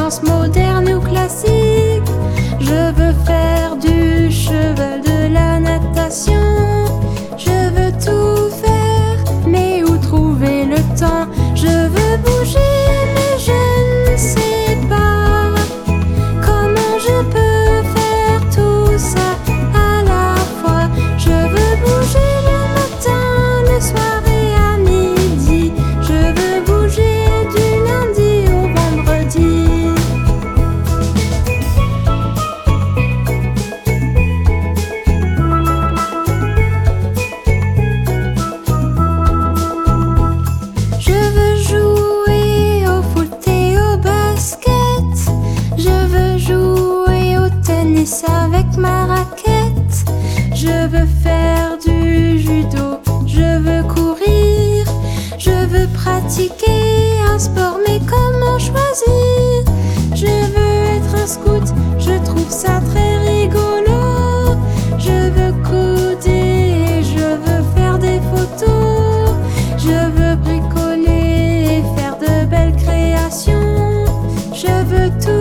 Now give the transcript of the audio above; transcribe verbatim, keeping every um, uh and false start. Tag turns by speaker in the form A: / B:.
A: danse moderne ou classique. Je veux faire du cheval, de la natation. Je veux tout faire, mais où trouver le temps? Je veux bouger, mais je ne sais pas comment je peux faire tout ça à la fois. Je veux bouger le matin, le soir et à midi. Je veux bouger du lundi au vendredi. Je veux jouer au foot et au basket. Je veux jouer au tennis avec ma raquette. Je veux faire du judo, je veux courir. Je veux pratiquer un sport, mais comment choisir? Je veux être un scout, je trouve ça très rigolo. Je veux coder, je veux faire des photos. Je veux bricoler et faire de belles créations. Je veux tout